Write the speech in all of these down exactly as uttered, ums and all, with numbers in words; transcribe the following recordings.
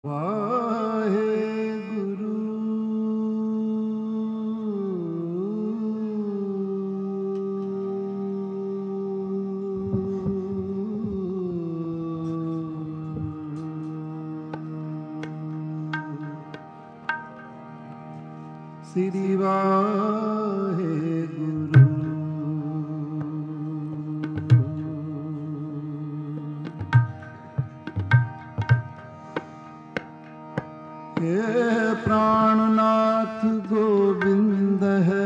वाहेगुरु श्री वाहेगुरु हे प्राणनाथ गोविंद है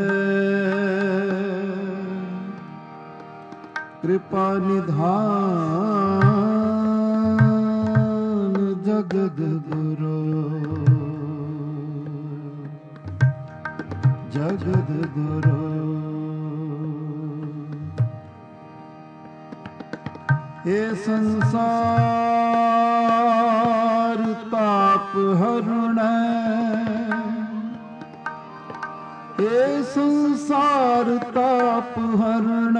कृपा निधान जगद गुरु जगद गुरु हे संसार ताप हरण हे संसार ताप हरण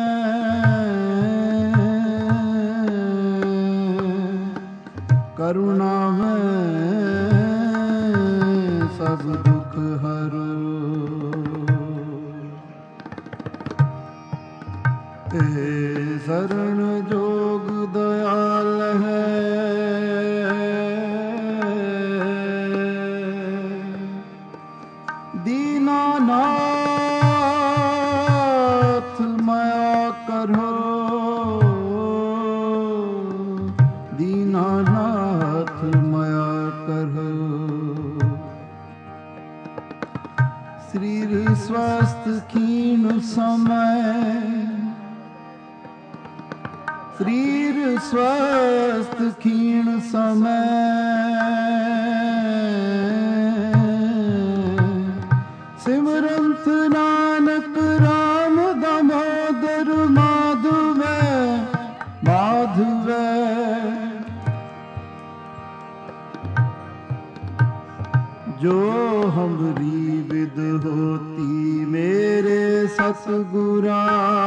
करुणा में सब दुख हरो हे शरण जोग दयाल है दीनानाथ माया करो दीनानाथ माया करो शरीर स्वस्थ क्षीण समय शरीर स्वस्थ क्षीण समय सिमरंत नानक राम दामोदर माधव माधव जो हमरी विद होती मेरे सतगुरा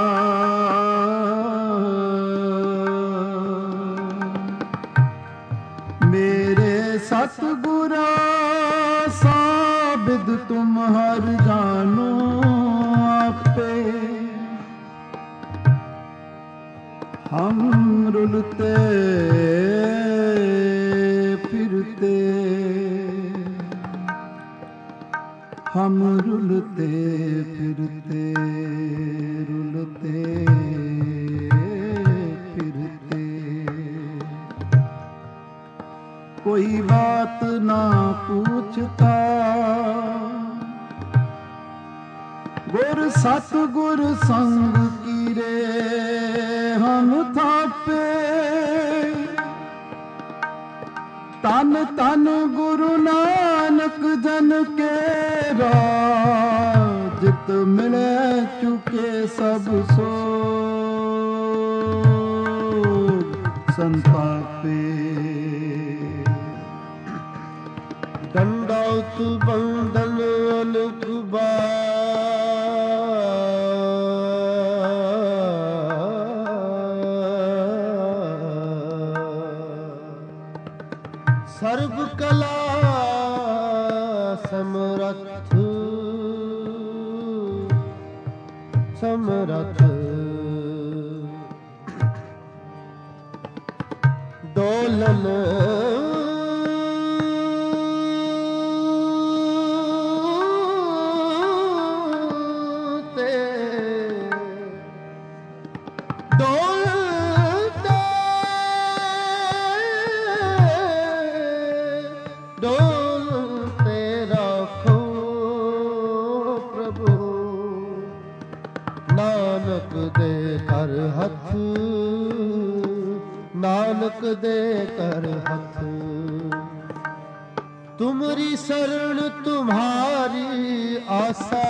मेरे सतगुरा साबिद तुम हर जानो आपे हम रुलते फिरते हम रुलते फिरते रुलते फिरते कोई बात ना पूछता गुर सतगुर संग की रे हम थापे तन तन गुरु नानक जन के जित मिले चुके सब सो संतापे दंडौत बंदन अलकुबा सर्व कला समरथ समरथ डोलन नानक दे कर हथ नानक दे कर हथ तुमरी शरण तुम्हारी आशा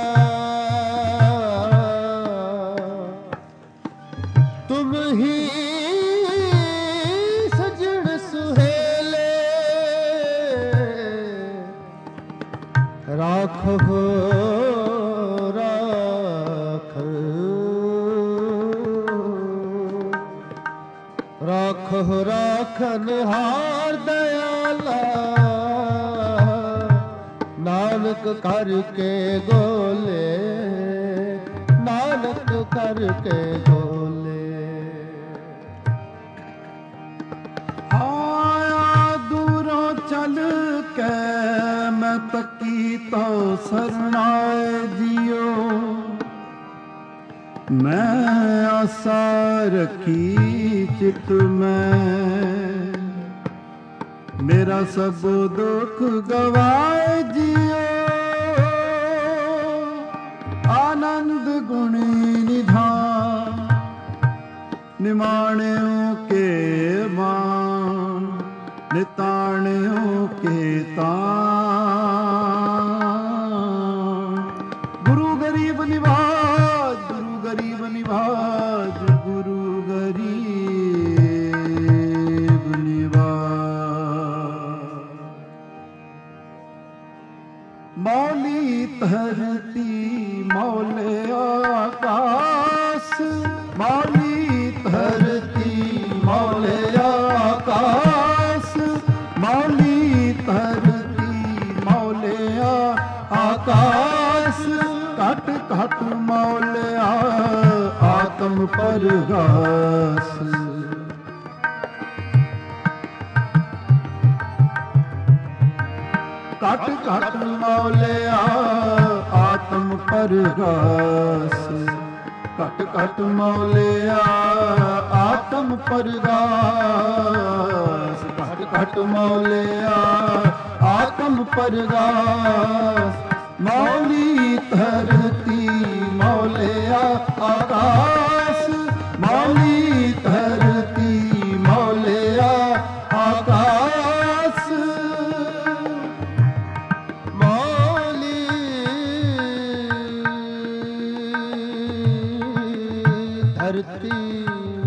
तुम ही सजन सुहेले राखो राखो राखन हार दयाला ਨਾਨਕ ਕਰਕੇ ਗੋਲੇ, ਨਾਨਕ ਕਰਕੇ ਗੋਲੇ। ਆਇਆ ਦੂਰੋਂ ਚੱਲ ਕੇ ਮੈਂ ਤੱਕੀ ਤੋ ਸਰਨਾਏ ਜਿਉ, ਮੈਂ ਆਸਾ ਰੱਖੀ ਚਿਤ ਮੈਂ, ਮੇਰਾ ਸਭ ਦੁੱਖ ਗਵਾਏ ਜਿਉ। ਆਨੰਦ ਗੁਣੀ ਨਿਧਾਨ, ਨਿਮਾਣਿਓ ਕੇ ਮਾਨ, ਨਿਤਾਣਿਓ ਕੇ ਤਾਨ। ਗੁਰੂ ਗਰੀਬ ਨਿਵਾਜ, ਗੁਰੂ ਗਰੀਬ ਨਿਵਾਜ, ਗੁਰੂ ਗਰੀਬ ਨਿਵਾਜ। ਮੌਲੀ ਧਰਤੀ ਮੌਲੇ ਆਕਾਸ, ਮੌਲੀ ਧਰਤੀ ਮੌਲੇ ਆਕਾਸ, ਮੌਲੀ ਧਰਤੀ ਮੌਲੇ ਆਕਾਸ। ਘਟ ਘਟ ਮੌਲਿਆ ਆਤਮ ਪਰਗਾਸ, ਘਟ ਘਟ ਮੌਲਿਆ ਆਤਮ ਪਰਗਾਸ। ਘਟ ਘਟ ਮੌਲਿਆ ਆਤਮ ਪਰਗਾਸ, ਘਟ ਘਟ ਮੌਲਿਆ ਆਤਮ ਪਰਗਾਸ। ਮੌਲੀ ਧਰਤੀ ਮੌਲਿਆ ਆਕਾਸ, ਮੌਲੀ ਧਰਤੀ ਮੌਲਿਆ ਆਕਾਸ। ਮੌਲੀ ਧਰਤੀ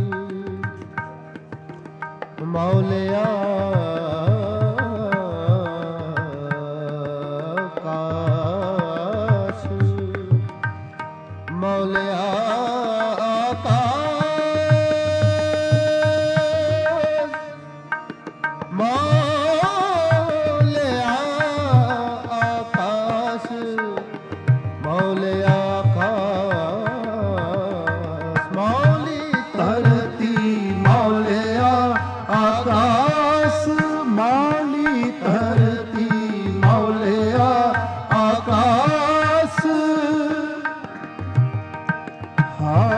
ਮੌਲਿਆ ਆਕਾਸ, ਮੌਲਿਆ ਆਕਾਸ। ਮੌਲਿਆ ਆਕਾਸ, ਮੌਲਿਆ ਆਕਾਸ। ਮੌਲੀ ਧਰਤੀ ਮੌਲਿਆ ਆਕਾਸ, ਮੌਲੀ ਧਰਤੀ ਮੌਲਿਆ ਆਕਾਸ। ਹਾਂ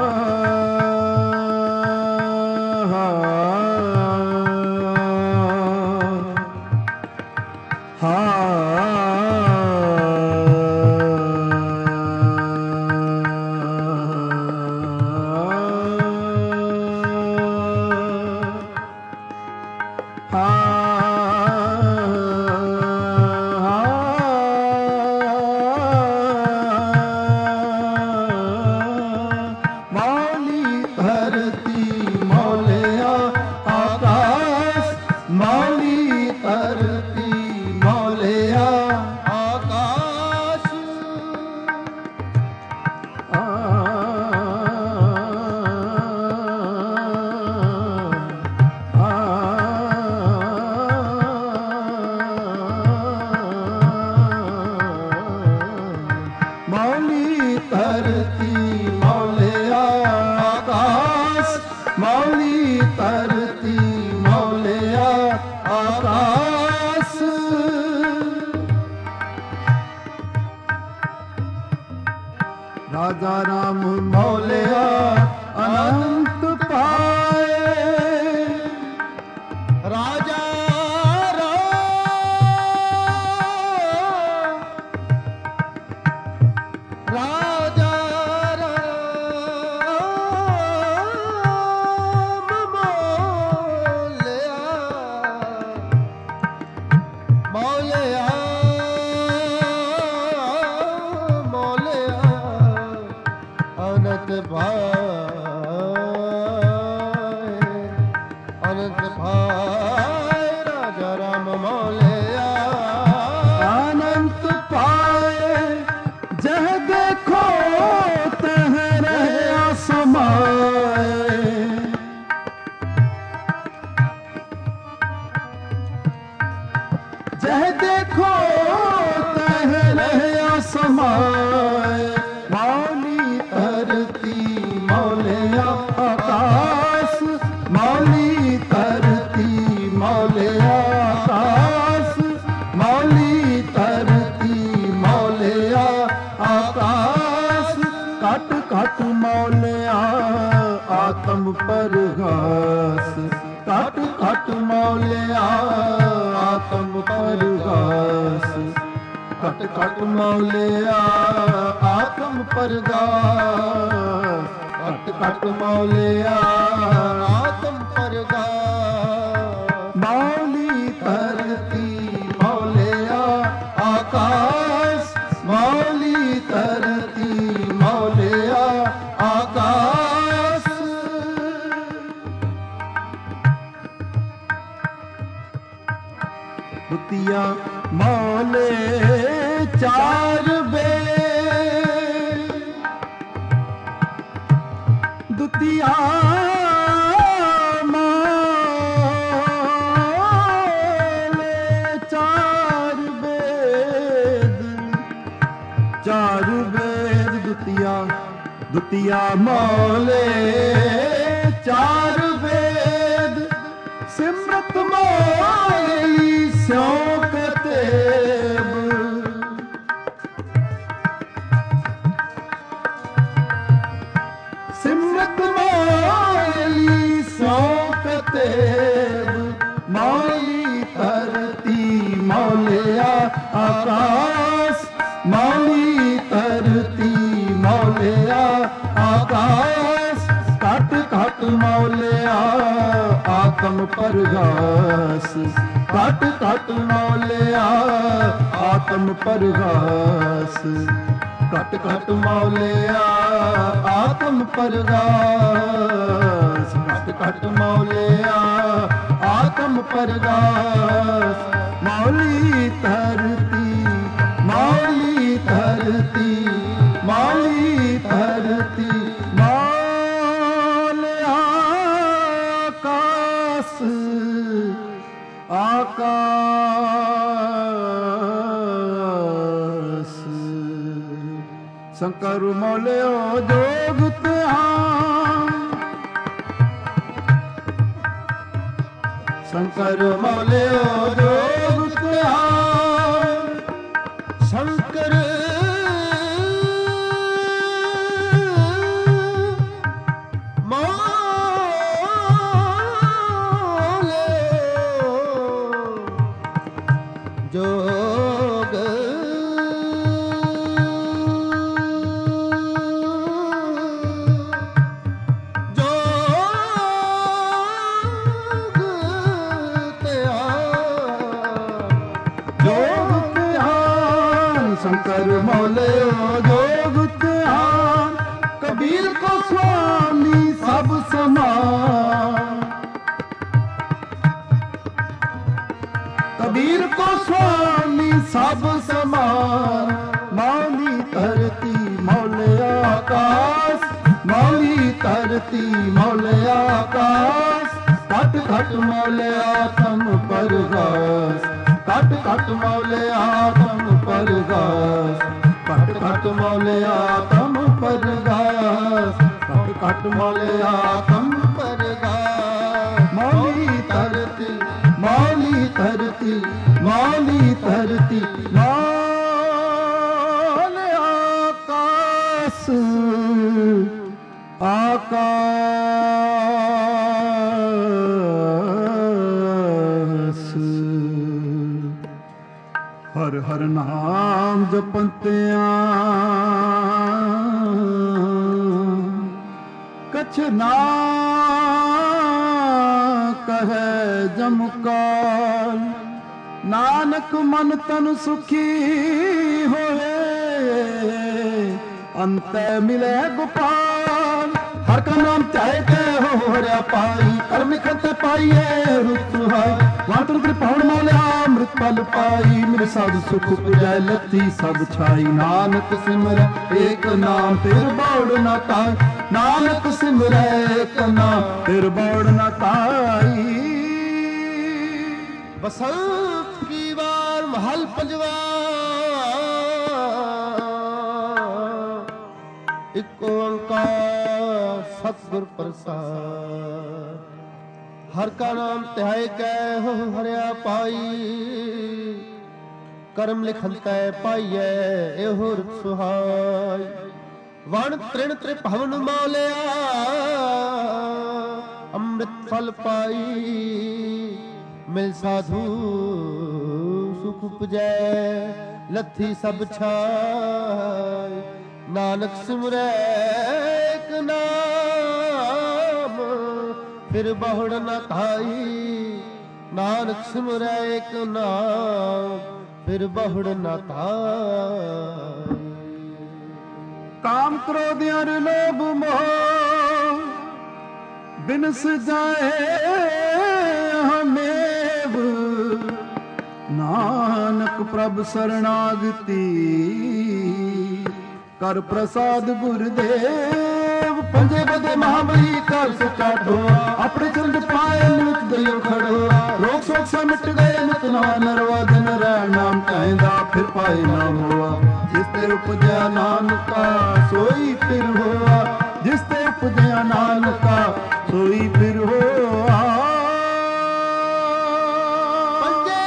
ਮੌਲੀ ਧਰਤੀ ਮੌਲਿਆ ਆਕਾਸ। ਰਾਜਾ ਰਾਮ ਮੌਲਿਆ ਅਨੰਤ ਪਾਏ, ਰਾਜਾ ਰਾਮ ਰਾਜਾ ਅਨੰਤ ਭਾਏ, ਅਨੰਤ ਭਾਏ, ਰਾਜਾ ਰਾਮ ਮੌਲਿਆ ਅਨੰਤ ਪਾਏ। ਜਹ ਦੇਖੋ ਤਹ ਰਹਿਆ ਸਮਾਏ, ਜਹ ਦੇਖੋ ਤਹ ਰਹਿਆ समाए। मौली धरती मौलिया आकाश, मौली धरती मौलिया आकाश, मौली धरती मौलिया आकाश। घट घट मौलिया आत्म परगास, घट घट मौलिया आत्म परगास। घट घट मौलिया आत्म परगास, घट घट मौलिया आत्म परगास। मौली धरती मौलिया आकाश, मौली धरती मौलिया आकाश। दुतिया मौले चार बेद, दुतिया मौले चार बेद, चार बेद दुतिया, दुतिया मौले चार बेद। सिमरत मौली स्यों कतेब, सिमरत मौली स्यों कतेब। मौली धरती मौलिया आकाश, मौली धरती मौलिया आकाश। घट घट मौलिया आत्म परगास, घट घट मौलिया आत्म परगास। घट घट मौलिया आत्म परगास, घट घट मौलिया आत्म परगास। मौली धरती मौली धरती मौली धरती मौलिया आकाश, आकाश। शंकर मौलियो जोग त्याग, शंकर मौलियो जोग त्याग। शंकर जोग जोग त्याग, जोग त्याग। शंकर मौलियो जोग त्याग। कबीर को स्वामी सब समान, कबीर को स्वामी सब समान। मौली धरती मौलिया आकाश, मौली धरती मौलिया आकाश। घट घट मौलिया आत्म परगास, घट घट मौलिया आत्म परगास। घट घट मौलिया आत्म परगास, घट घट मौलिया आत्म परगास। मौली धरती मौली धरती मौली धरती मौल आकाश, आकाश। हर हर नाम जपंतिया कछ ना कहे जमकाल। नानक मन तन सुखी होए, अंत मिले गोपाल। हर का नाम चाहे ते हो रहा पाई, कर्म करते पाइए रुत हाय। वातुर कृपाण मौलिया अमृत पल पाई, मेरे साधु सुख पुजाए लती सब छाई। नानक सिमर एक नाम तेर बौड़ न ताई, नानक सिमर एक नाम तेर बौड़ न ताई। बसंत की बार महल पंजवा ਇਕ ਓੰਕਾਰ ਸਤਿਗੁਰ ਪ੍ਰਸਾਦ। ਹਰ ਕਾ ਨਾਮ ਧਿਆਏ ਕੈ ਹੋ ਹਰਿਆ ਪਾਈ, ਕਰਮ ਲਿਖਨ ਤੈ ਪਾਈਐ ਇਹੋ ਰਤ ਸੁਹਾਈ। ਵਣ ਤ੍ਰਿਣ ਤ੍ਰਿਭਵਨ ਮੌਲਿਆ, ਅੰਮ੍ਰਿਤ ਫਲ ਪਾਈ। ਮਿਲ ਸਾਧੂ ਸੁਖ ਉਪਜੈ, ਲੱਥੀ ਸਭ ਛਾਈ। ਨਾਨਕ ਸਿਮਰੈ ਇਕ ਨਾਮ, ਫਿਰ ਬਹੁੜ ਨ ਧਾਈ। ਨਾਨਕ ਸਿਮਰੈ ਇਕ ਨਾਮ, ਫਿਰ ਬਹੁੜ ਨ ਧਾਈ। ਕਾਮ ਕ੍ਰੋਧ ਅਰ ਲੋਭ ਮੋਹ, ਬਿਨਸ ਜਾਏ ਹਮੇਵ। ਨਾਨਕ ਪ੍ਰਭ ਸਰਣਾਗਤੀ, ਕਰ ਪ੍ਰਸਾਦ ਗੁਰਦੇਵ। ਪੰਜੇ ਬਦੇ ਮਹਾਬਲੀ ਕਰ ਸੱਚਾ ਢੋਆ, ਆਪਣੇ ਚਰਨ ਪਾਏ ਨਿਤ ਦਇਓ ਖੜੋਆ। ਰੋਗ ਸੋਗ ਸੇ ਮਿਟ ਗਏ ਨਿਤ ਨਵਾ ਨਰਵਾ, ਦਿਨ ਰਹਿ ਨਾਮ ਕਹਿੰਦਾ ਫਿਰ ਪਾਏ ਨਾ ਹੋਆ। ਜਿਸ ਤੇ ਉਪਜਿਆ ਨਾਨਕਾ ਸੋਈ ਫਿਰ ਹੋਆ, ਜਿਸ ਤੇ ਉਪਜਿਆ ਨਾਨਕਾ ਸੋਈ ਫਿਰ ਹੋਆ। ਪੰਜੇ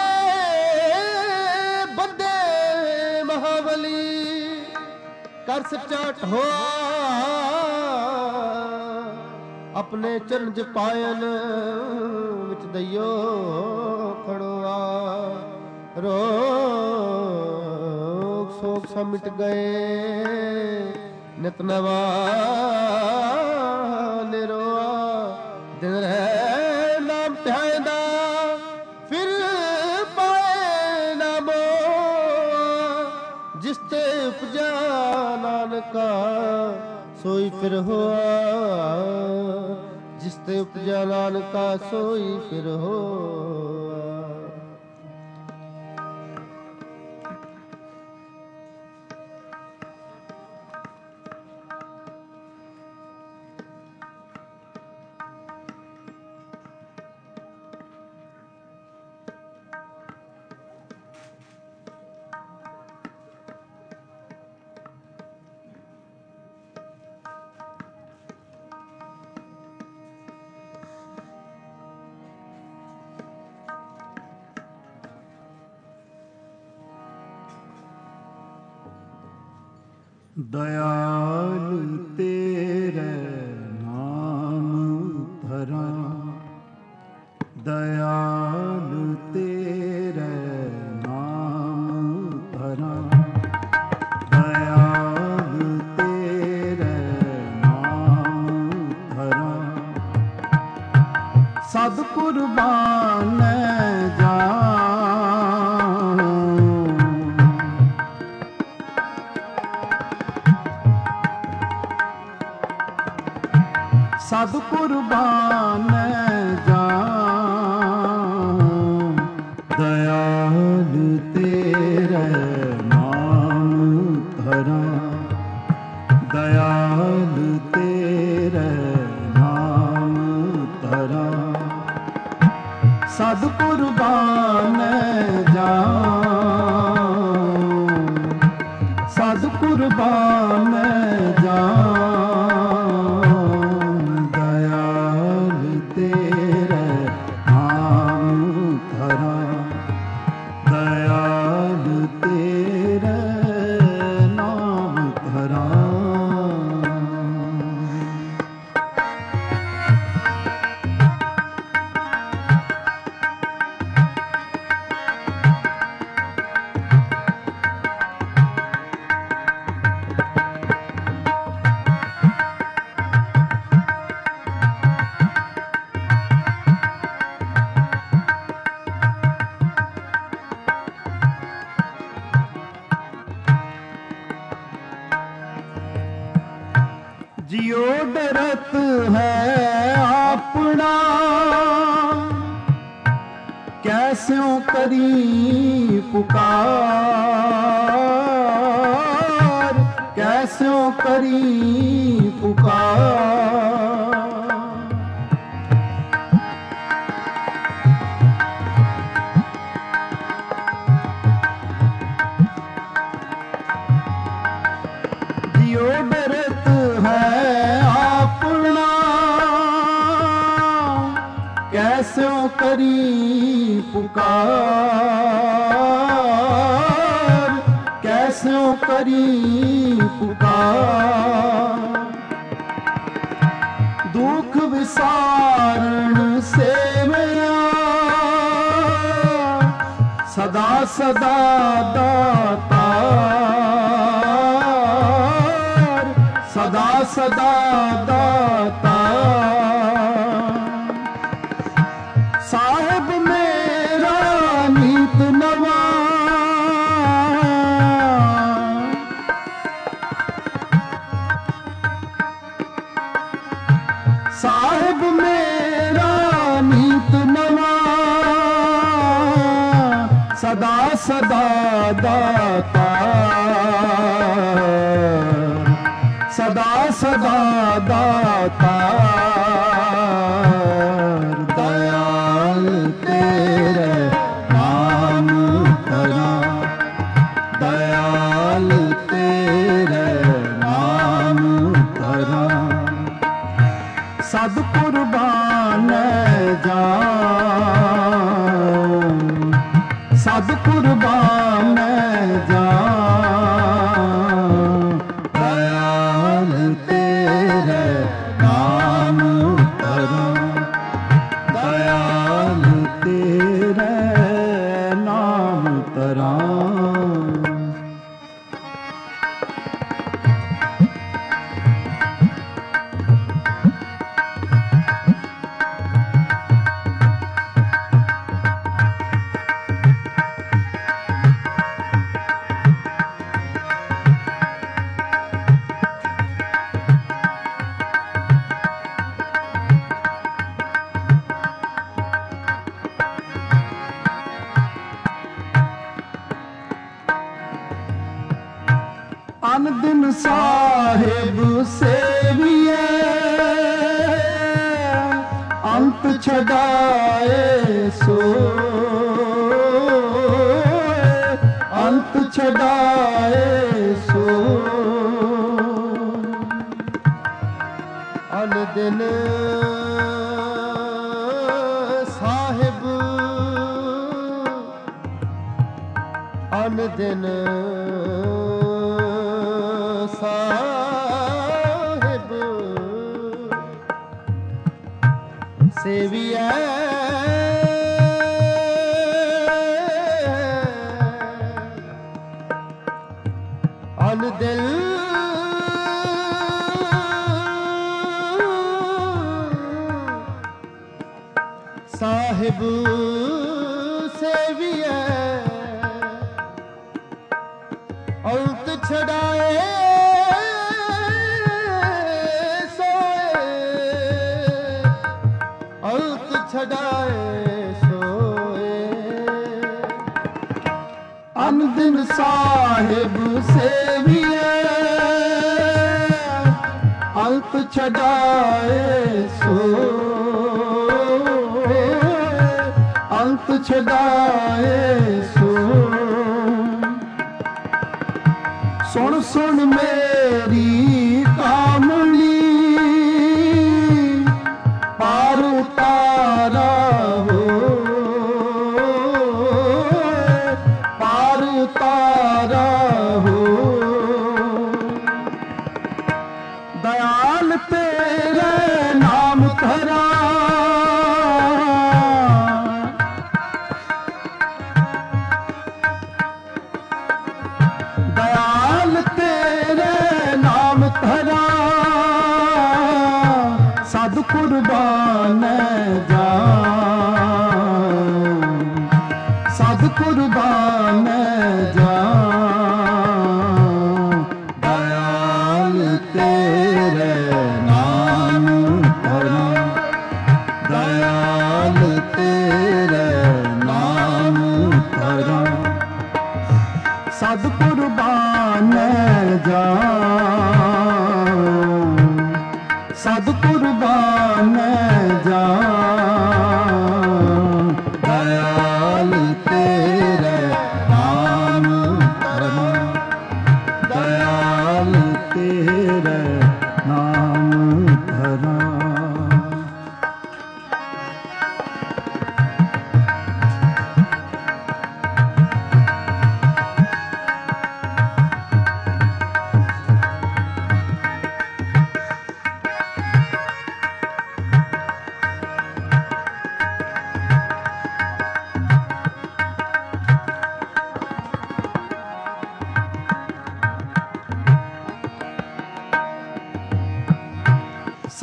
ਬੱਦੇ ਮਹਾਬਲੀ ਕਰ ਸੱਚਾ ਢੋਆ, ਆਪਣੇ ਚਰਨ ਚ ਪਾਇਨ ਵਿੱਚ ਦਈਓ ਖੜੋਆ। ਰੋਗ ਸੋਗ ਸਭ ਮਿਟ ਗਏ ਨਿਤ ਨਵਾ ਨਿਰੋਆ। ਦਿਨ ਰਹਿ ਨਾਮ ਧਿਆਇਂਦਾ, ਫਿਰ ਪਾਏ ਨਾ ਮੋਹ। ਜਿਸ ਤੇ ਉਪਜਾ ਨਾਨਕਾ ਸੋਈ ਫਿਰ ਹੋਆ, ਜਿਸ ਤੇ ਉਪਜਾ ਨਾਨਕਾ ਸੋਈ ਫਿਰ ਹੋਆ। ਦਇਆਲ ਤੇਰੇ ਨਾਮ ਧਰਾਂ, ਦਇਆਲ ਤੇਰੇ ਨਾਮ ਧਰਾਂ। ਦਇਆਲ ਤੇਰੇ ਨਾਮ ਧਰਾਂ, ਸਦ ਕੁਰਬਾਨ ਜਾ। ਸਦ ਕੁਰਬਾਨ ਜਾਨ, ਦਇਆਲ ਤੇਰੇ ਨਾਮ ਧਰਾਂ। ਦਇਆਲ ਤੇਰੇ ਨਾਮ ਧਰਾਂ, ਸਦ ਕੁਰਬਾਨ ਜਾਨ। ਸਦ ਕੁਰਬਾਨ ਜਾਨ, जियो डरत है अपना, कैस्यों करी पुकार। कैस्यों करी पुकार। जियो डरत करी पुकार, कैस्यों करी पुकार। दुख विसारण सेवया सदा सदा दातार, सदा सदा दातार। साहिब मेरा नीत नवा, साहिब मेरा नीत नवा, सदा सदा दातार, सदा सदा दातार। दयाल तेरे नाम धरा, दयाल तेरे नाम धरा। सद कुर्बान जाऊं, सद कुर्बान जाऊं। दयाल तेरे नाम धरा, दयाल तेरे नाम धरा। अन दिन साहिब सेविए, अंत छड़ाए सोए, अंत छड़ाए सोए। अन दिन साहिब, अन दिन साहिब सेविया, अन दिल साहिब सेविया। अंत छड़ाए छड़ाए सोए। अन दिन साहिब सेविए, अंत छड़ाए सोए, अंत छड़ाए सोए। सुन सुन मेरी कामली, पार उतारा हो, पार उतारा हो। दयाल तेरे नाम धरा, दयाल तेरे नाम धरा। सद कुर्बान जाऊं, सद कुर्बान जाऊं। दयाल तेरे नाम धरा, दयाल तेरे नाम धरा। सद कुर्बान जाऊं, सद कुर्बान जाऊं। दयाल तेरे नाम धरा, दयाल तेरे नाम धरा।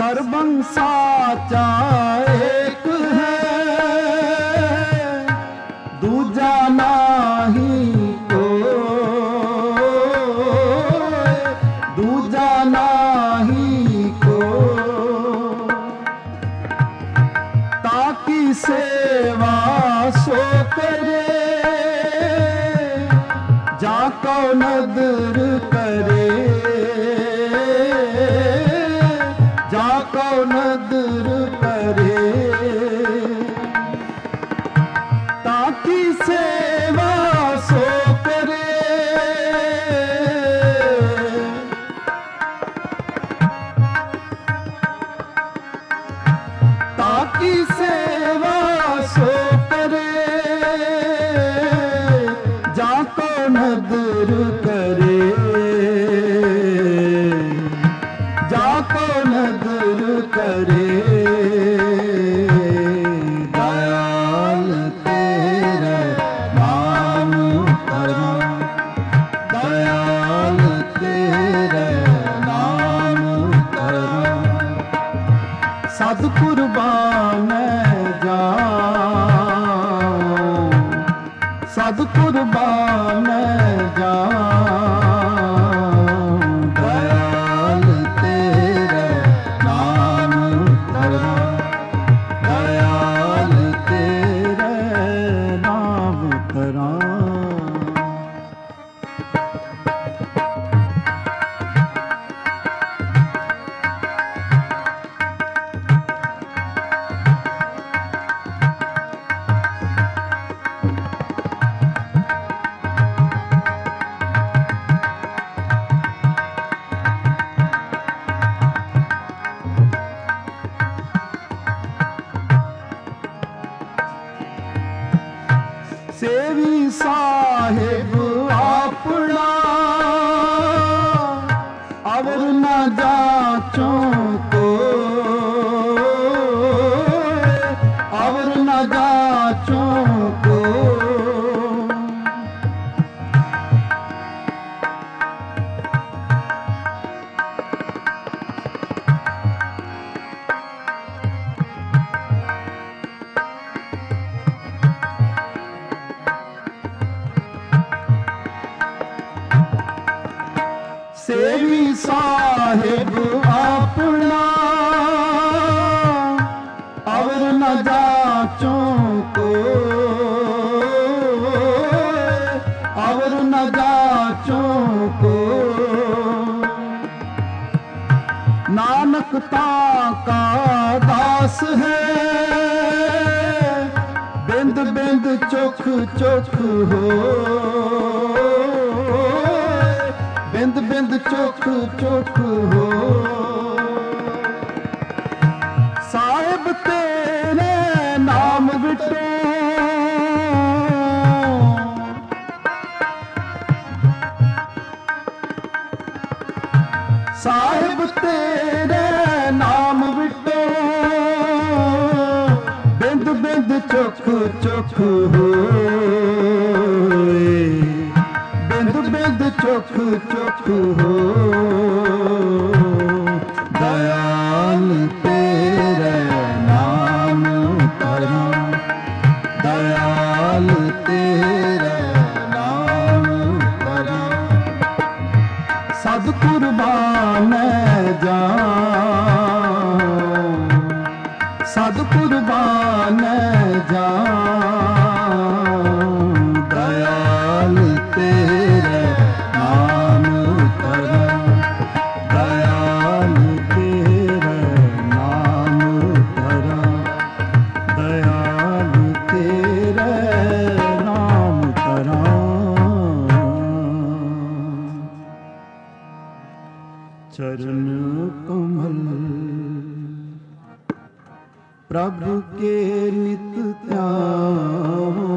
सर्वं साचा एक है, दूजा नाही कोय, दूजा नाही कोय। ताकी सेवा सो करे, जाको नदर करे, जाको नदर करे। ताकी सेवा सो करे, ताकी सेवा सो करे, जाको नदर करे, जाको नदर करे। दयाल तेरे नाम करो, दयाल तेरे नाम करो। सद कुर्बान जाऊं, सद कुर्बान जाऊं। दयाल तेरे नाम करो, दयाल तेरे नाम करो। सेवी साहेब अपना, अवर न जाचो को, अवर न जाचो को। सेवी साहेब अपना, अवर न जाचो को, अवर न जाचो को। नानक ताका दास है, बिंद बिंद चोख चोख हो, बिंद बिंद चोख चोख हो। साहिब तेरे नाम विटो, साहिब तेरे नाम विटो, बिंद बिंद चोख चोख हो, बिंद बिंद चोख चोख हो। दयाल तेरे नाम करो, दयाल तेरे नाम करो। सद कुर्बान जाऊं, सद कुर्बान जाऊं। दयाल तेरे नाम करो, दयाल तेरे नाम करो, दयाल तेरे नाम करो। चरण कमल प्रभु के नित ध्याओ,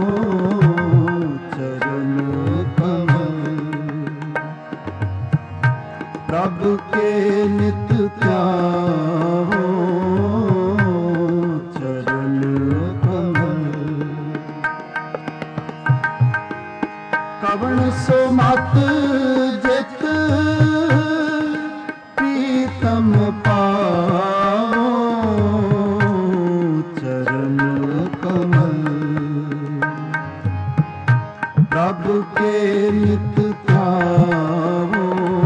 चरण कमल प्रभु के नित ध्याओ, चरण कमल। कवण सो मत जित प्रीतम पा ਕੇ ਨਿਤ ਧਿਆਵੋ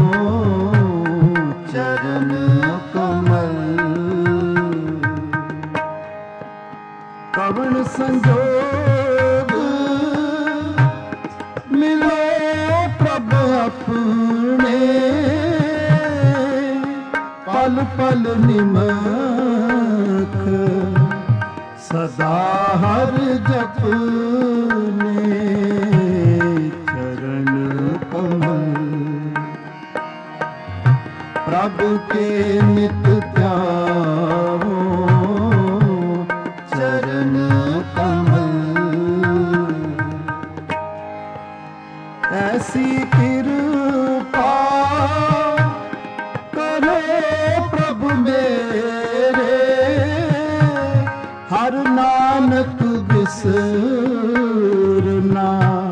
ਚਰਨ ਕਮਲ। ਕਵਣ ਸੰਜੋਗ ਮਿਲੋ ਪ੍ਰਭ ਆਪਣੇ, ਪਲ ਪਲ ਨਿਮਖ ਸਦਾ ਹਰ ਜਪਨੇ ਚਰਨ ਕਮਲ। ਪ੍ਰਭ ਕੇ ਨਿਤ ਧਿਆਵੋ ਚਰਨ ਕਮਲ। ਐਸੀ ਕਿਰਪਾ ਕਰੋ ਪ੍ਰਭ ਮੇਰੇ, ਹਰ ਨਾਨਕ ਬਿਸਰਨਾ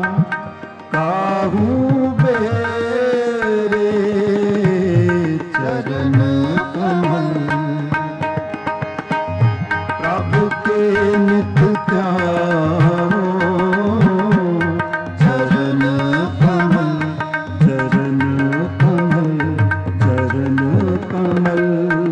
ਕਾਹੂ ਬੇਰੇ ਚਰਨ ਕਮਲ। ਪ੍ਰਭ ਕੇ ਨਿਤ ਧਿਆਵੋ ਚਰਨ ਕਮਲ, ਚਰਨ ਕਮਲ, ਚਰਨ ਕਮਲ।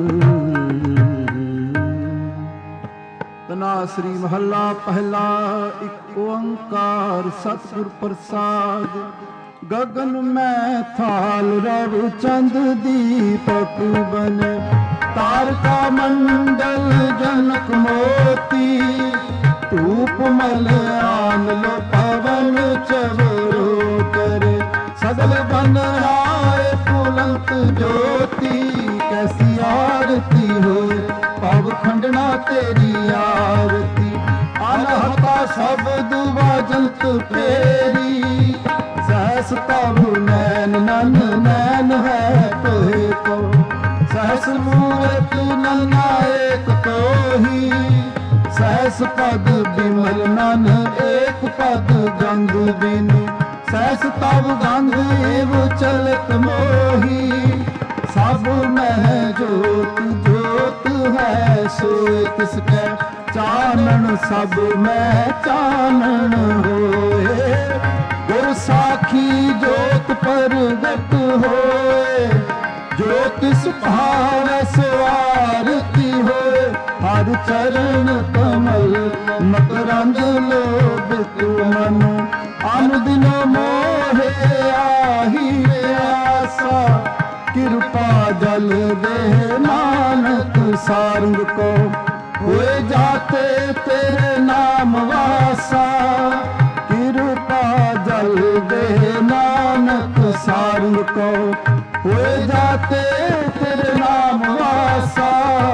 ਤਨਾਸਰੀ ਮਹੱਲਾ ਪਹਿਲਾ। ਇੱਕ ਓੰਕਾਰ ਸਤਿਗੁਰ ਪ੍ਰਸਾਦ। ਗਗਨ ਮੈਂ ਥਾਲ ਰਵ ਚੰਦ ਦੀਪਕ ਬਨ, ਤਾਰਕਾ ਮੰਡਲ ਜਨਕ ਮੋਤੀ, ਧੂਪ ਮਲ ਆਨ ਲੋ ਪਵਨ ਚਵਰੋ ਕਰੇ, ਸਗਲ ਬਨ ਆਏ ਫੁਲੰਤ ਜੋਤੀ। ਕੈਸੀ ਆਰਤੀ ਹੋਏ ਭਵ ਖੰਡਨਾ ਤੇਰੀ ਆਰਤੀ, ਅਨਹਤਾ ਸ਼ਬਦ ਵਾਜੰਤ ਫੇਰੀ, ਸਹਸ ਤਬ ਨੈਨ ਨਨ ਨੈਨ ਹੈ ਤੋਹਿ ਕੋ, ਸਹਸ ਮੂਰਤ ਨਨਾ ਏਕ ਤੋਹੀ, ਸਹਸ ਪਦ ਬਿਮਲ ਨਨ ਏਕ ਪਦ ਗੰਗ ਬਿਨੁ, ਸਹਸ ਤਬ ਗੰਗ ਏਵ ਚਲਤ ਮੋਹੀ। ਸਭ ਮਹਿ ਜੋਤ ਜੋਤ ਹੈ ਸੋਇ ਤਿਸ ਕੈ, ਚਾਨਣ ਸਭ ਮੈਂ ਚਾਨਣ ਹੋਏ। ਗੁਰ ਸਾਖੀ ਜੋਤ ਪ੍ਰਗਟ ਹੋਏ, ਜੋ ਤਿਸ ਭਾਵੈ ਸੋ ਆਰਤੀ ਹੋਏ। ਹਰ ਚਰਨ ਕਮਲ ਮਕਰੰਦ ਲੋਭਿਤ ਮਨੁ, ਅਨ ਦਿਨ ਮੋਹੇ ਆਹੀ ਆਸਾ। ਕਿਰਪਾ ਜਲ ਦੇ ਨਾਨਕ ਸਾਰੰਗ ਕੋ, ਹੋਏ ਜਾਤੇ ਤੇਰੇ ਨਾਮ ਵਾਸਾ। ਕਿਰਪਾ ਜਲ ਦੇ ਨਾਨਕ ਸਾਰੰਗ ਕੋ, ਹੋਏ ਜਾਤੇ ਤੇਰੇ ਨਾਮ ਵਾਸਾ।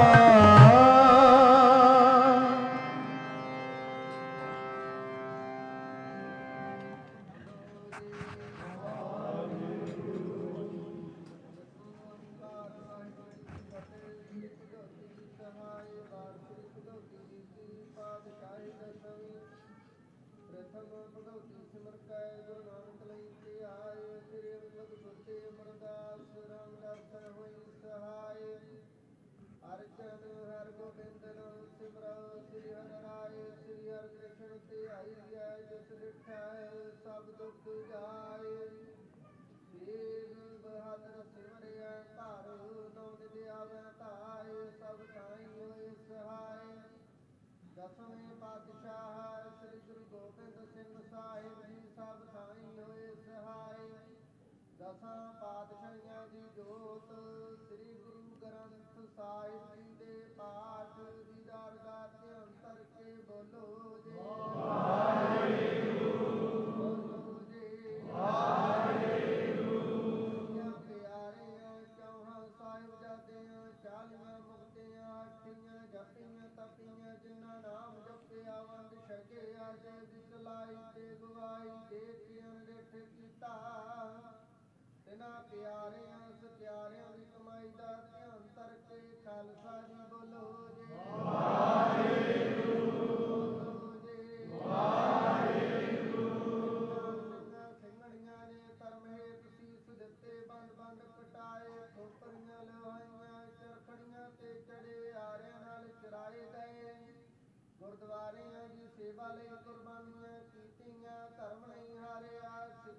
ਦਸਵੇਂ ਪਾਤਸ਼ਾਹ ਸ੍ਰੀ ਗੁਰੂ ਗੋਬਿੰਦ ਸਿੰਘ ਸਾਹਿਬ ਜੀ ਸਭ ਥਾਈ ਹੋਏ ਸਹਾਈ। ਦਸਾਂ ਪਾਤਸ਼ਾਹੀਆਂ ਦੀ ਜੋਤ ਸ੍ਰੀ ਗੁਰੂ ਗ੍ਰੰਥ ਸਾਹਿਬ ਜੀ ਦੇ ਪਾਠ ਦੀਦਾਰ ਦਾ ਧਿਆਨ ਕਰਕੇ ਬੋਲੋ ਜੀ ਵਾਹਿਗੁਰੂ, ਬੋਲੋ ਜੀ ਵਾਹਿਗੁਰੂ। ਪਿਆਰਿਆਂ ਚੌਹਾਂ ਸਾਹਿਬਜ਼ਾਦਿਆਂ, ਚਾਲੀਆਂ ਮੁਕਤਿਆਂ, ਅੱਠੀਆਂ ਜਪੀਆਂ ਤਪੀਆਂ, ਜਿਨ੍ਹਾਂ ਨਾਮ ਜਪਿਆ ਵੰਡ ਛਕਿਆ, ਜੇ ਵਿਸਲਾਈ ਤੇ ਗਵਾਈ ਦੇ ਕੇ ਅਨਿਠ ਕੀਤਾ। ਤਿਨਾਂ ਪਿਆਰਿਆਂ ਸਤਿਆਰਿਆਂ ਦੀ ਕਮਾਈ ਦਾ ਧਿਆਨ ਕਰਕੇ ਖਾਲਸਾ ਜੀ ਬੋਲੋ ਜੀ ਵਾਹਿਗੁਰੂ, ਬੋਲੋ ਜੀ ਵਾਹਿਗੁਰੂ। ਸਿੰਘਾਂ ਸਿੰਘਣੀਆਂ ਨੇ ਧਰਮ ਹੇਤ ਸੀਸ ਦਿੱਤੇ, ਬੰਦ ਬੰਦ ਕਟਾਏ, ਖੋਪਰੀਆਂ ਲਵਾਈਆਂ, ਚਰਖੜੀਆਂ ਤੇ ਚੜੇ, ਆਰਿਆਂ ਨਾਲ ਚਰਾਏ ਗਏ। ਗੁਰਦੁਆਰਿਆਂ ਦੀ ਸੇਵਾ ਲਈ ਕੁਰਬਾਨੀਆਂ ਕੀਤੀਆਂ, ਧਰਮ ਨਹੀਂ ਹਾਰਿਆ, ਸਿੱਖ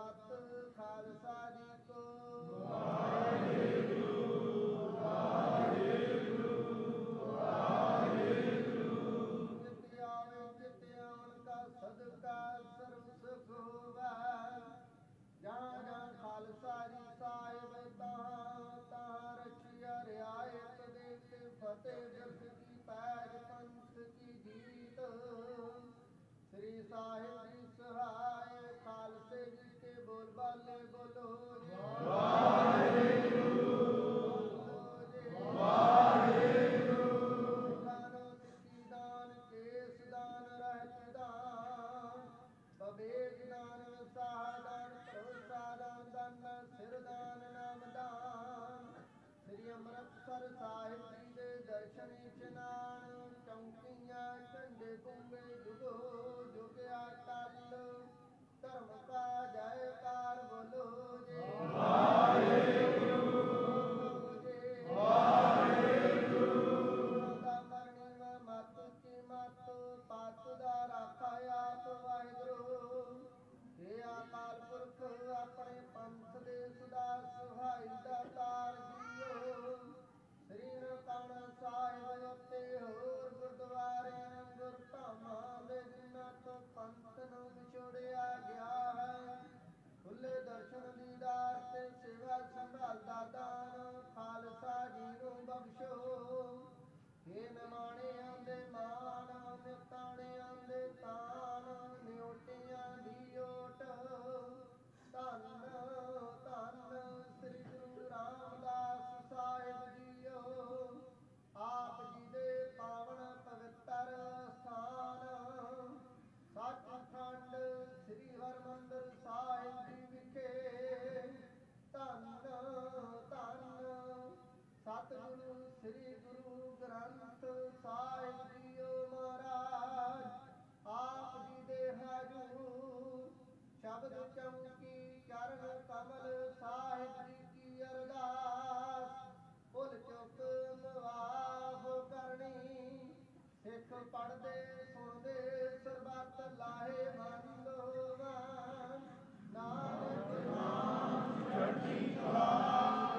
ਫਤਿਹ ਖਾਲਸਾ ਜੀ ਕੋ। ਜਿਤ ਆਵੇ ਜਿਤ ਆਵਣ ਕਾ ਸਦਕਾ ਸਰਬ ਸੁਖ ਹੋਵੈ। ਜਾਂ ਜਾਂ ਖਾਲਸਾ ਜੀ ਸਾਹਿਬ ਤਾਂ ਤਾਂ ਰਖਿਆ ਰਿਆਇਤ ਦੇ ਕੇ ਫਤਿਹ ਬਿਰਦ ਕੀ ਪੈਜ ਪੰਥ ਕੀ ਜੀਤ। ਸ੍ਰੀ ਸਾਹਿਬ ਜੀ ਸਹਾਇ ਖਾਲਸੇ ਜੀ ਕੇ ਬੋਲ ਬਾਲੇ ਬੋਲੋ ਜੀ। ਦਾਨੋ ਸਿੱਖੀ ਦਾਨ ਕੇਸ ਦਾਨ ਰਹਿਤ ਦਾਨ ਬਵੇਗ ਦਾਨ ਵਿਸਾਹ ਦਾਨ ਭਰੋਸਾ ਦਾਨ ਦਾਨ ਸਿਰ ਦਾਨ ਨਾਮ ਦਾਨ। ਸ੍ਰੀ ਅੰਮ੍ਰਿਤਸਰ ਸਾਹਿਬ ਜੀ ਦੇ ਦਰਸ਼ਨ ਇਸ਼ਨਾਨ ਚੌਂਕੀਆਂ ਝੰਡੇ ਗੁੰਗੇ ਜੁਗੋ ਜੁਗਿਆ ਟਲ। ਧਰਮ ਕਾ ਜੈਕਾਰ ਬੋਲੋ ਜੀ। ਦਾ ਮਰਨੀ ਵਾ ਮਤ ਕੀ ਮਤ ਪਤ ਦਾ ਰਾਖਾ ਆਪ ਵਾਹਿਗੁਰੂ। ਇਹ ਅਕਾਲ ਪੁਰਖ ਆਪਣੇ ਪੰਥ ਦੇ ਸਦਾ ਸੁਹਾਈ ਦਾ ਤਾਰ ਜੀਓ। ਸ੍ਰੀ ਨਨਕਾਣਾ ਸਾਹਿਬ ਉੱਤੇ ਹੋਰ ਗੁਰਦੁਆਰਿਆਂ ਗੁਰਧਾਮਾਂ ਦੇ ਜਿਨ੍ਹਾਂ ਤੋਂ ਪੰਥ ਨੂੰ ਵਿਛੋੜਿਆ ਗਿਆ ਹੈ। ਖੁੱਲੇ ਦਰਸ਼ਨ ਦੀਦਾਰ ਤੇ ਸੇਵਾ ਸੰਭਾਲ ਦਾ ਦਾਨ ਖਾਲਸਾ ਜੀ ਨੂੰ ਬਖਸ਼ੋ। ਇਹ ਨਿਮਾਣਿਆਂ ਦੇ ਮਾਣ ਨਿਤਾਣਿਆਂ ਦੇ ਤਾਨ ਨਿਓਟਿਆਂ ਦੀ ਓਟ। ਧੰਨ ਧੰਨ ਸ੍ਰੀ ਗੁਰੂ ਰਾਮਦਾਸ ਸਾਹਿਬ ਜੀਓ। ਆਪ ਜੀ ਦੇ ਪਾਵਨ ਪਵਿੱਤਰ ਸਥਾਨ ਸੱਚਖੰਡ ਸ੍ਰੀ ਹਰਿਮੰਦਰ ਸਾਹਿਬ ਜੀ ਵਿਖੇ। ਧੰਨ ਧੰਨ ਸਤਿਗੁਰੂ ਸ੍ਰੀ ਗੁਰੂ ਗ੍ਰੰਥ ਸਾਹਿਬ ਜੀਓ ਮਹਾਰਾਜ। ਆਪ ਜੀ ਦੇ ਹਾਜ਼ੂਰ ਸ਼ਬਦ ਚਮਕੀ ਚਰਨ ਕਮਲ ਸਾਹਿਬ ਜੀ ਕੀ ਅਰਦਾਸ। ਭੁੱਲ ਚੁੱਕ ਮਾਫ ਕਰਨੀ ਸਿੱਖ ਪੜ੍ਹਦੇ ਸੁਣਦੇ ਸਰਬੱਤ ਲਾਹੇ ਮੰਦ ਹੋਵਨ। ਨਾਨਕ ਨਾਮ ਚੜ੍ਹਦੀ ਕਲਾ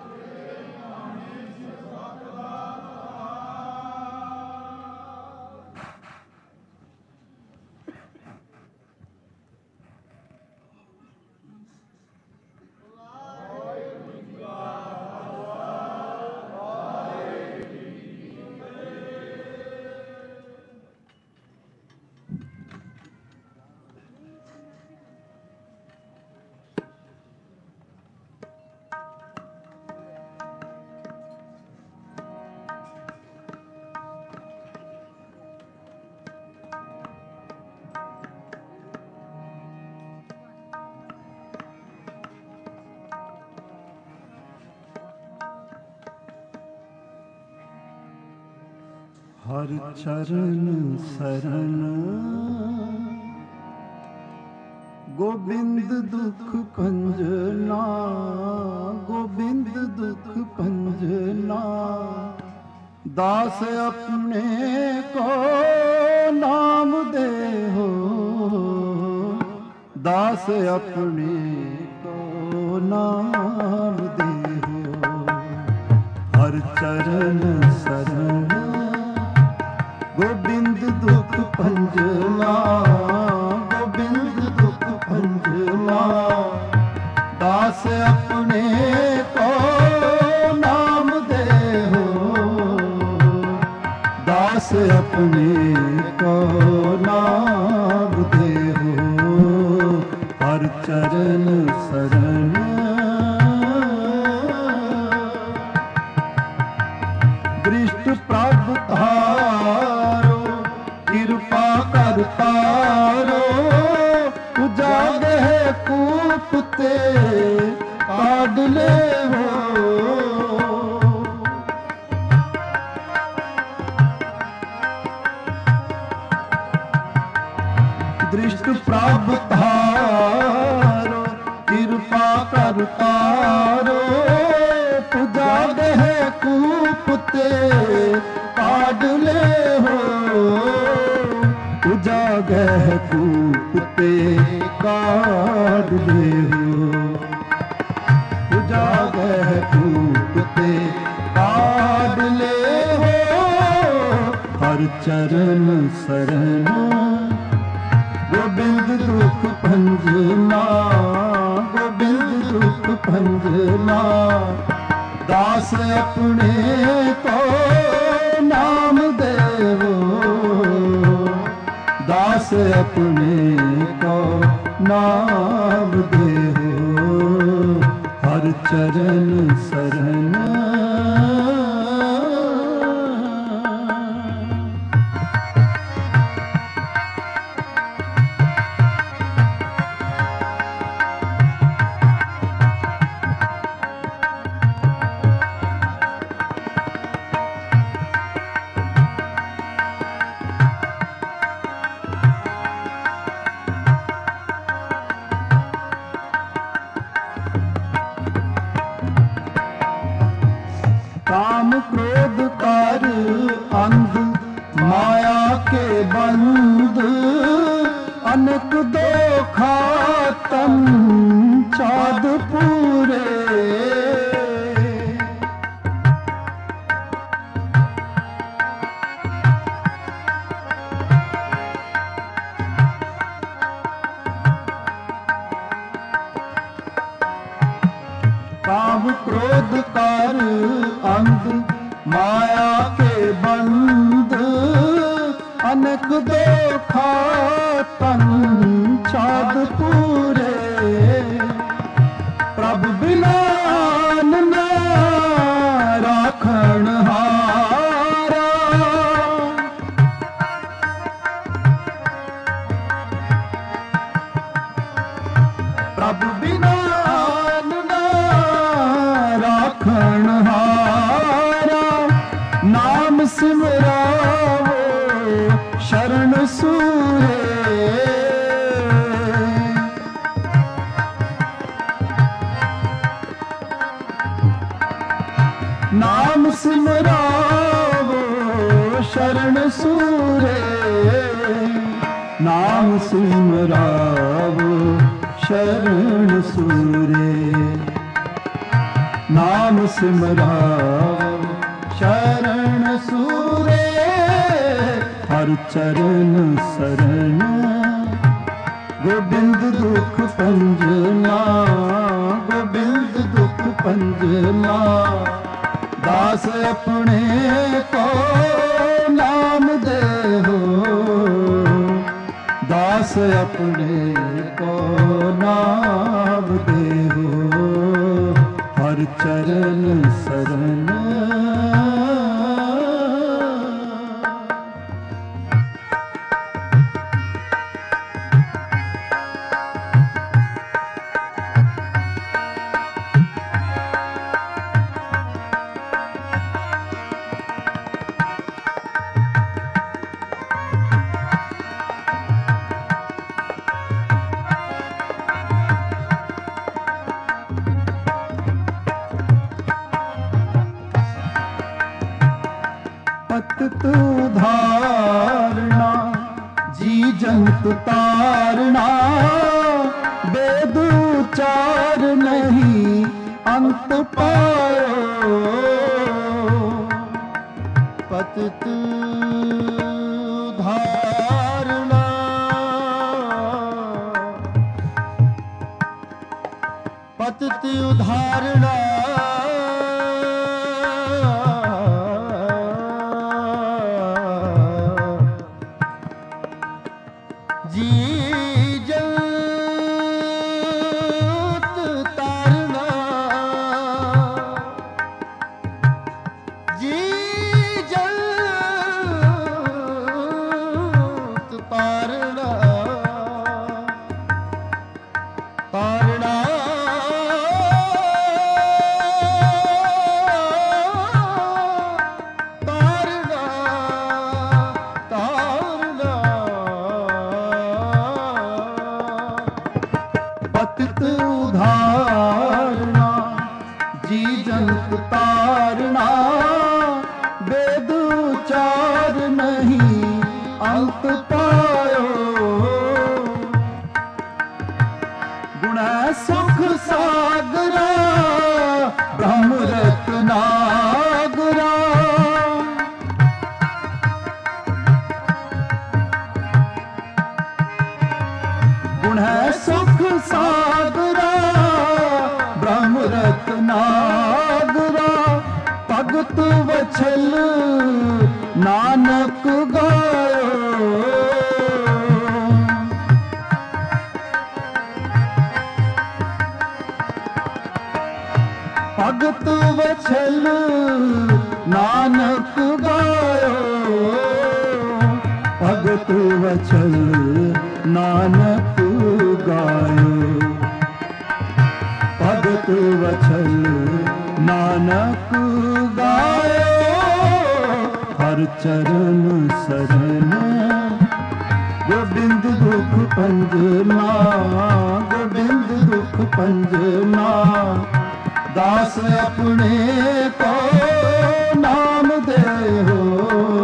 ਹਰ ਚਰਨ ਸਰਨ ਗੋਬਿੰਦ ਦੁਖ ਭੰਜਨਾ। ਗੋਬਿੰਦ ਦੁਖ ਭੰਜਨਾ ਦਾਸ ਆਪਣੇ ਕੋ ਨਾਮ ਦੇਹੋ। ਦਾਸ ਆਪਣੇ ਕੋ ਨਾਮ ਦੇਹੋ। ਹਰ ਚਰਨ ਸਰਨ ਗੋਬਿੰਦ ਦੁਖ ਭੰਜਨਾ। ਗੋਬਿੰਦ ਦੁਖ ਭੰਜਨਾ ਦਾਸ ਆਪਣੇ ਕੋ ਨਾਮ ਦੇਹੋ। ਦਾਸ ਆਪਣੇ ਕੋ ਨਾਮ ਦੇਹੋ। ਹਰ ਚਰਨ ਸਰਨ ਦ੍ਰਿਸ਼ਟ ਪ੍ਰਭ ਧਾਰੋ ਕਿਰਪਾ ਕਰ ਤਾਰੋ। ਉਜਾਗਹਿ ਕੂਪ ਤੇ ਕਾਢ ਲੇਵੋ। ਦ੍ਰਿਸ਼ਟ ਪ੍ਰਭ ਧਾਰੋ ਕਿਰਪਾ ਕਰ ਤਾਰੋ। ਉਜਾਗਹਿ ਕੂਪ ਤੇ ਕਾਢ ਲੇਵੋ। ਉਜਾਗਹਿ ਕੂਪ ਤੇ ਕਾਢ ਲੇਵੋ। चरण शरण गोबिंद दुख भंजना गोबिंद दुख भंजना दास अपने को नाम देवो दास अपने को नाम देवो हर चरण शरण काम क्रोध कर अंध माया के बंद अनेक दोखा तन चाँद पूरे काम क्रोध कर अंध माया के बंद अनेक दोखा तन चाँद पूरे प्रभु बिना न राखण हारा प्रभु बिना राखण हारा नाम सिमरावो शरण सूरे नाम सिमरावो शरण सूरे नाम सिमरावो शरण सूरे नाम सिमराव शरण सूरे हर चरण शरण गोबिंद दुख भंजना गोबिंद दुख भंजना दास अपने को नाम देहो दास अपने को नाम देहो हर चरण शरण पतित धारणा जी जंत तारणा वेद उचार नहीं अंत पायो पतित धारणा पतित उधारणा पतित उधारणा जी जंत तारणा वेद उचार नहीं अंत पायो गुण सुख सागरा ब्रह्म रत्नागरा ਭਗਤ ਵਛਲ ਨਾਨਕ ਗਾਇਓ, ਭਗਤ ਵਛਲ ਨਾਨਕ ਗਾਇਓ, ਭਗਤ ਵਛਲ ਨਾਨਕ ਗਾਇਓ। ਹਰ ਚਰਨ ਸਰਨ ਗੋਬਿੰਦ ਦੁਖ ਪੰਜਨਾ, ਗੋਬਿੰਦ ਦੁਖ ਪੰਜਨਾ। ਦਾਸ ਆਪਣੇ ਕੋ ਨਾਮ ਦੇਹੋ,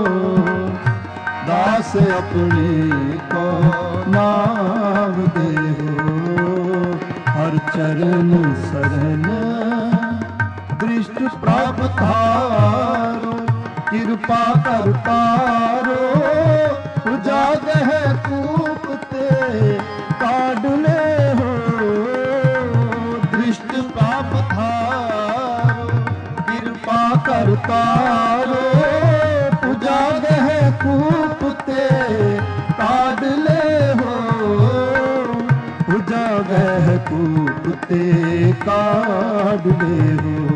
ਦਾਸ ਆਪਣੇ ਕੋ ਨਾਮ ਦੇਹੋ। ਹਰ ਚਰਨ ਸਰਨ ਦ੍ਰਿਸ਼ਟ ਪ੍ਰਾਪਤ ਹਾਰੋ, ਕਿਰਪਾ ਕਰ ਤਾਰੋ। ਉਜਾਗਹਿ ਕੂਪ ਤੇ ਕਾਢ ਲੈਹੋ, ਦ੍ਰਿਸ਼ਟ ਪ੍ਰਾਪਤ ਹਾਰੋ, ਕਿਰਪਾ ਕਰ ਤਾਰੋ। ਉਜਾਗਹਿ ਕੂਪ ਤੇ ਕਾਢ ਲੈਹੋ, ਉਜਾਗਹਿ ਕੂਪ ਤੇ ਕਾਢ ਲੈਹੋ,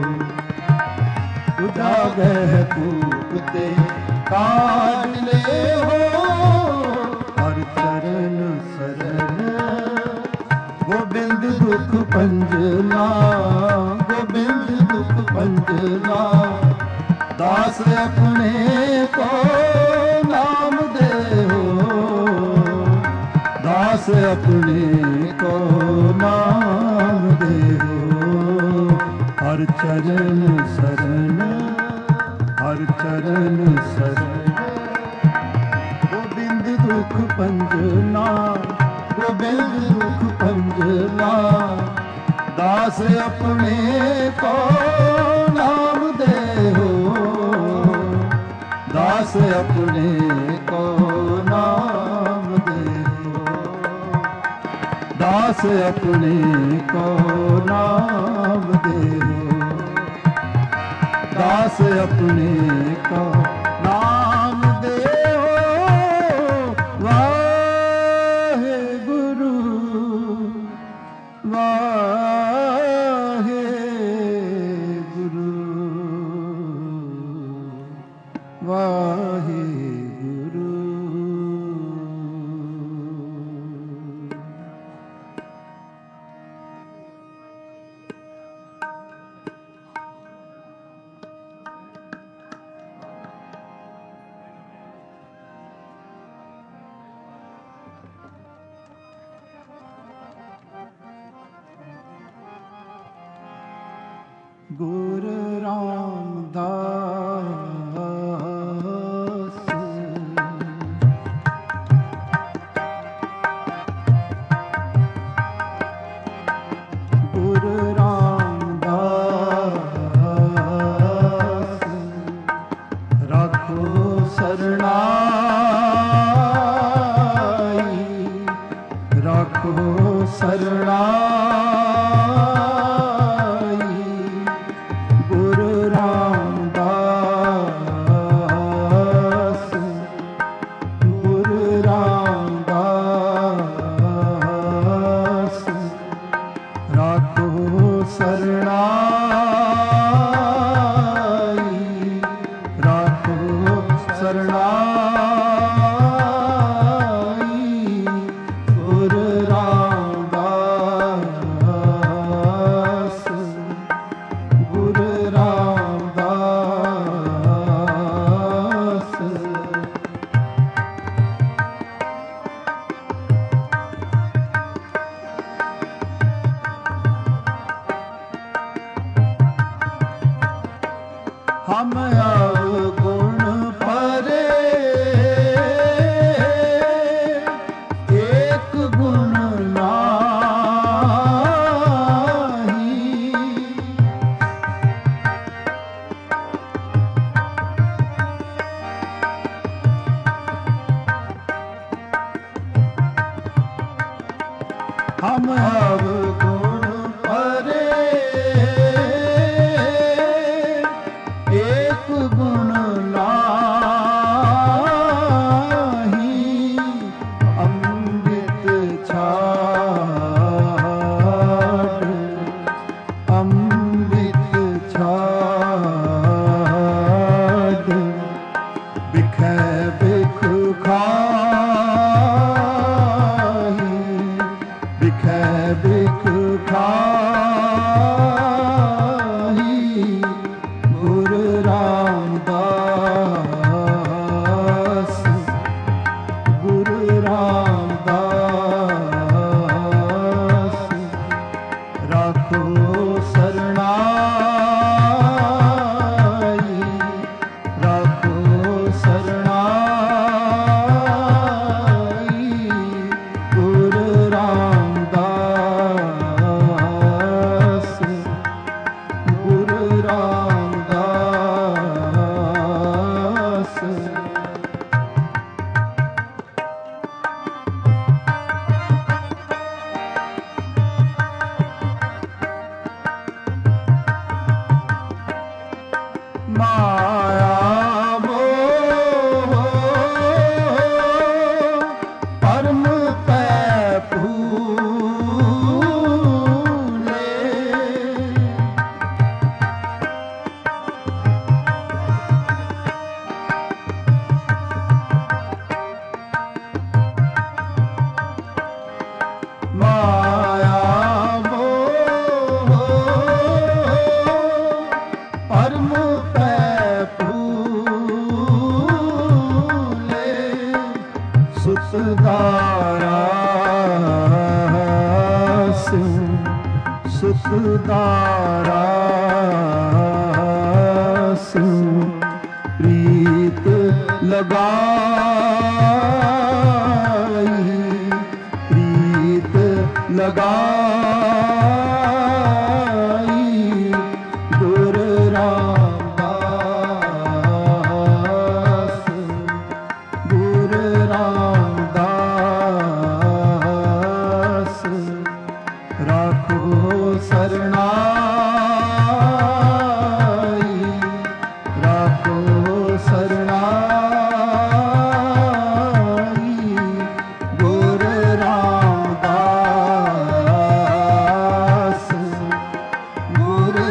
ਉਜਾਗਹਿ ਕੂਪ ਤੇ ਕਾਢ ਲੈਹੋ। ਹਰ ਚਰਨ ਸਰਨ ਗੋਬਿੰਦ ਦੁਖ ਪੰਜਨਾ, ਗੋਬਿੰਦ ਦੁਖ ਪੰਜਨਾ। ਦਾਸ ਆਪਣੇ ਕੋ ਨਾਮ ਦੇਹੋ, ਦਾਸ ਆਪਣੇ ਕੋ ਨਾਮ ਦੇਹੋ। ਹਰ ਚਰਨ ਸਰਨ, ਹਰ ਚਰਨ ਸਰਨ ਗੋਬਿੰਦ ਦੁਖ ਪੰਜਨਾ, ਗੋਬਿੰਦ ਦੁਖ ਪੰਜਨਾ। ਦਾਸ ਆਪਣੇ ਕੋ ਨਾਮ ਦੇਹੋ, ਦਾਸ ਆਪਣੇ ਕੋ ਨਾਮ ਦੇਹੋ, ਦਾਸ ਆਪਣੇ ਕੋ ਨਾਮ ਦੇਹੋ, ਦਾਸ ਆਪਣੇ ਕੋ ਨਾਮ ਦੇਹੋ। ਵਾਹਿਗੁਰੂ ਵਾਹਿਗੁਰੂ ਵਾਹਿਗੁਰੂ। ਗੁਰ ਰਾਮਦਾਸ ਗੁਰ ਰਾਮਦਾਸ ਰਾਖੋ ਸਰਣਾਈ, ਰਾਖੋ ਸਰਣਾਈ। ਹਮ ਅਵਗੁਣ ਪਰੇ ਏਕ ਗੁਣ ਨਾਹੀ। ਹਮ ਅਵਗੁਣ ਪਰੇ ਏਕ राखो शरणाई, राखो शरणाई, गुरु रामदास, गुरु रामदास। माया मोह परम पै भूले, माया मोह परम सुतदारास, सुतदारास, प्रीत लगाई, प्रीत लगाई, गुरु रामदास, गुरु रामदास। राखो शरणाई, राखो शरणाई, गुरु रामदास, गुरु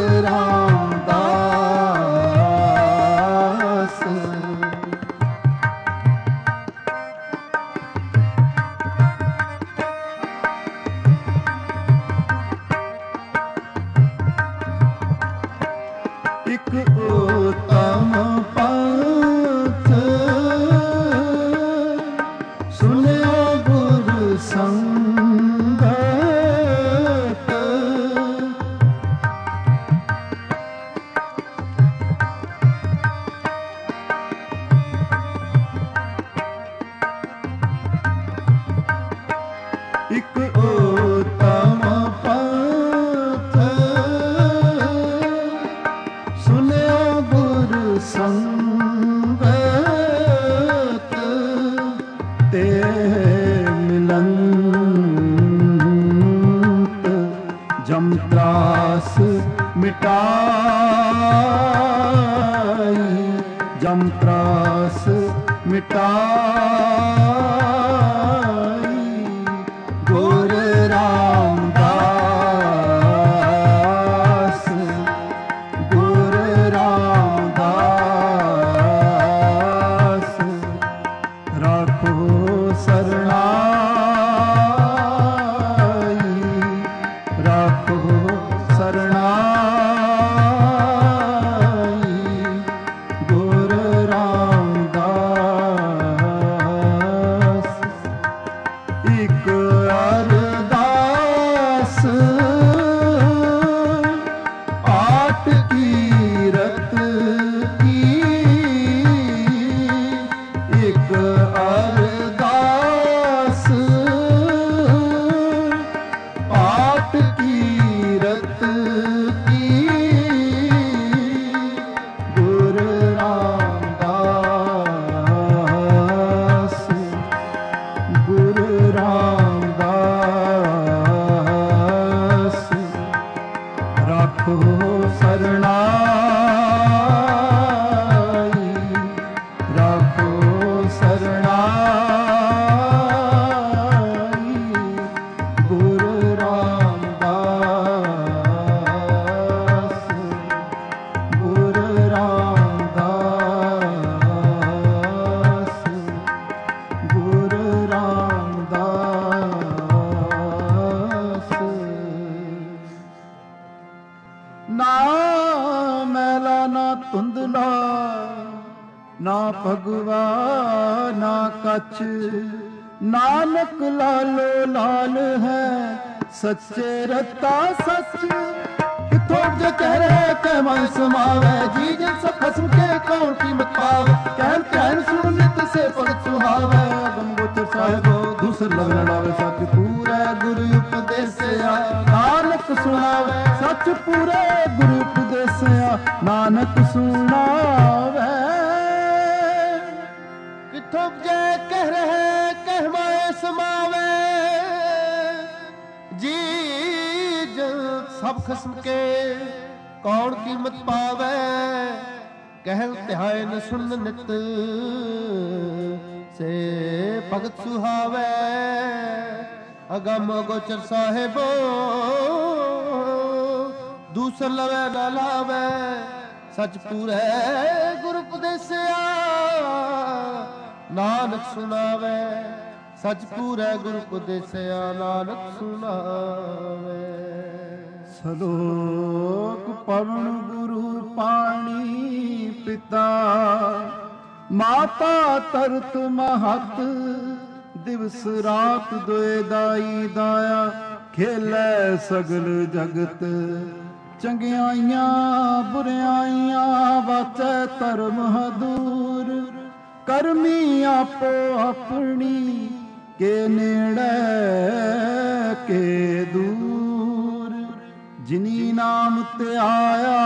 रामदास। एक उत्तम पंथ सुनियो गुरु संगत, एक उत्तम पंथ सुनियो गुरु संगत, ते मिलंत जम त्रास मिटाई, जम त्रास मिटाई, गुरु रामदास, गुरु रामदास। राखो शरणाई, राखो शरणाई, गुरु रामदास। एक अरदास आठ कीरत की, एक अरदास आठ कीरत की, गुरु रामदास, गुरु रामदास। राखो शरणाई, राखो शरणाई, गुरु रामदास, गुरु रामदास, गुरु रामदास। ना मैला ना धुंधला, ना भगवा ना कच, नानक लालो लाल है ਸੱਚੇ ਰਤਾ ਸੱਚ ਕਿਥੋਂ ਜੇ ਕਹਿ ਰਹੇ ਕਹਿ ਮਨ ਸਮਾਵੇ ਜੀ ਜਿਨ ਸਭ ਖਸਮ ਕੇ ਕੌਣ ਕੀਮਤ ਪਾਵੇ ਕਹਿਣ ਕਹਿਣ ਸੁਣ ਨਿਤ ਸੇ ਭਗਤ ਸੁਹਾਵੇ ਅਗਮ ਗੋਚਰ ਸਾਹਿਬੋ ਦੂਸਰ ਲਗਣ ਆਵੇ ਸੱਚ ਪੂਰੇ ਗੁਰੂ ਉਪਦੇਸਿਆ ਨਾਨਕ ਸੁਣਾਵੇ ਸੱਚ ਪੂਰੇ ਗੁਰੂ ਉਪਦੇਸਿਆ ਨਾਨਕ ਸੁਣਾਵੇ ਕਿਥੋਂ ਜੇ ਕਹਿ ਰਹੇ ਕਹਿ ਮਾਏ ਸਮਾਵੇ ਜੀ ਜਨ ਸਭ ਖਸਮ ਕੇ ਕੌਣ ਕੀਮਤ ਪਾਵੇ ਕਹਿਣ ਧਿਆਏ ਨ ਸੁਣ ਨਿਤ ਸੇ ਭਗਤ ਸੁਹਾਵੇ ਅਗਮ ਗੋਚਰ ਸਾਹਿਬੋ ਦੂਸਰ ਲਵੇ ਨਾ ਲਾਵੇ ਸੱਚ ਪੂਰੇ ਗੁਰੂ ਉਪਦੇਸਿਆ ਨਾਨਕ ਸੁਣਾਵੇ ਸੱਚ ਪੂਰੇ ਗੁਰੂ ਉਪਦੇਸਿਆ ਨਾਨਕ ਸੁਣਾਵੇ ਸਲੋਕ ਪਵਨ ਗੁਰੂ ਪਾਣੀ ਪਿਤਾ ਮਾਤਾ ਤਰਤ ਮਹਤ ਦਿਵਸ ਰਾਤ ਦੋਏ ਦਾਈ ਦਾਇਆ ਖੇਲੇ ਸਗਲ ਜਗਤ ਚੰਗਿਆਈਆਂ ਬੁਰਿਆਈਆਂ ਵਾਚੈ ਧਰਮ ਹਦੂਰ ਕਰਮੀ ਆਪੋ ਆਪਣੀ ਕੇ ਨੇੜੇ ਕੇ ਦੂਰ ਜਿਨੀ ਨਾਮ ਤੇ ਆਇਆ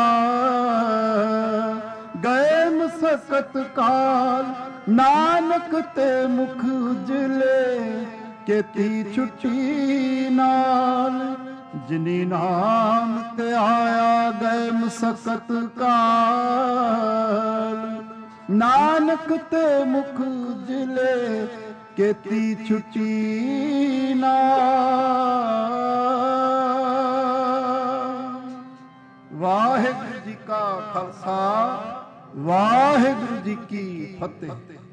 ਗਏ ਮਸਕਤ ਕਾਲ ਨਾਨਕ ਤੇ ਮੁਖ ਉਜਲੇ ਕੀਤੀ ਛੁੱਟੀ ਨਾਲ ਜਿਨੀ ਨਾਮ ਤੇ ਆਇਆ ਗਏ ਮਸਕਤ ਕਾਲ ਨਾਨਕ ਤੇ ਮੁਖ ਉਜਲੇ ਕੀਤੀ ਛੁੱਟੀ ਨਾਲ। ਵਾਹਿਗੁਰੂ ਜੀ ਕਾ ਖਾਲਸਾ ਵਾਹਿਗੁਰੂ ਜੀ ਕੀ ਫਤਿਹ।